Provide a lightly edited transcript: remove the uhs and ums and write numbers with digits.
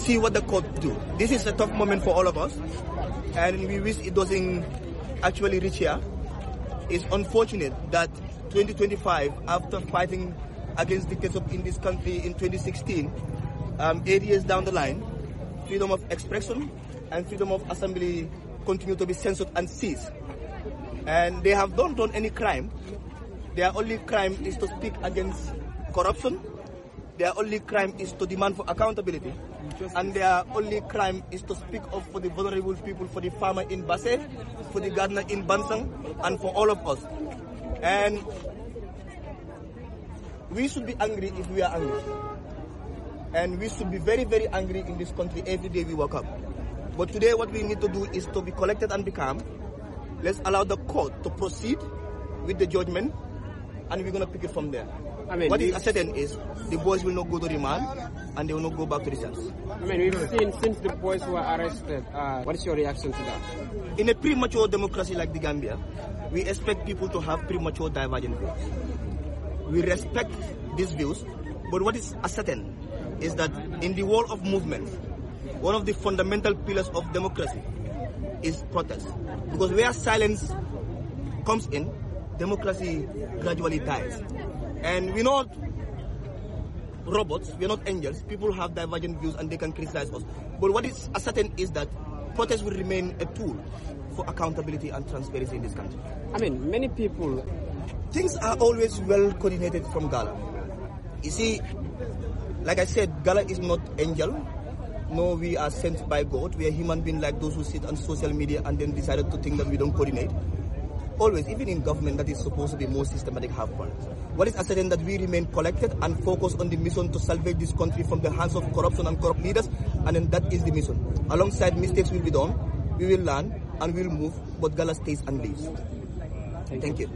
see what the court do. This is a tough moment for all of us, and we wish it doesn't actually reach here. It's unfortunate that 2025, after fighting against dictatorship in this country in 2016, 8 years down the line, freedom of expression and freedom of assembly continue to be censored and seized. And they have not done any crime. Their only crime is to speak against corruption. Their only crime is to demand for accountability. And their only crime is to speak up for the vulnerable people, for the farmer in Basse, for the gardener in Bansang, and for all of us. And we should be angry if we are angry. And we should be very, very angry in this country every day we wake up. But today what we need to do is to be collected and be calm. Let's allow the court to proceed with the judgment, and we're going to pick it from there. What is certain is the boys will not go to remand and they will not go back to the cells. We've seen since the boys were arrested, what is your reaction to that? In a premature democracy like the Gambia, we expect people to have premature divergent views. We respect these views, but what is certain is that in the world of movement, one of the fundamental pillars of democracy is protest. Because where silence comes in, democracy gradually dies. And we're not robots, we're not angels. People have divergent views and they can criticize us. But what is certain is that protest will remain a tool for accountability and transparency in this country. Many people... Things are always well coordinated from Gala. You see, like I said, Gala is not angel. No, we are sent by God. We are human beings like those who sit on social media and then decided to think that we don't coordinate. Always, even in government that is supposed to be more systematic, have fun. What is certain that we remain collected and focused on the mission to salvage this country from the hands of corruption and corrupt leaders, and then that is the mission. Alongside mistakes will be done, we will learn and we will move, but Gala stays and lives. Thank you.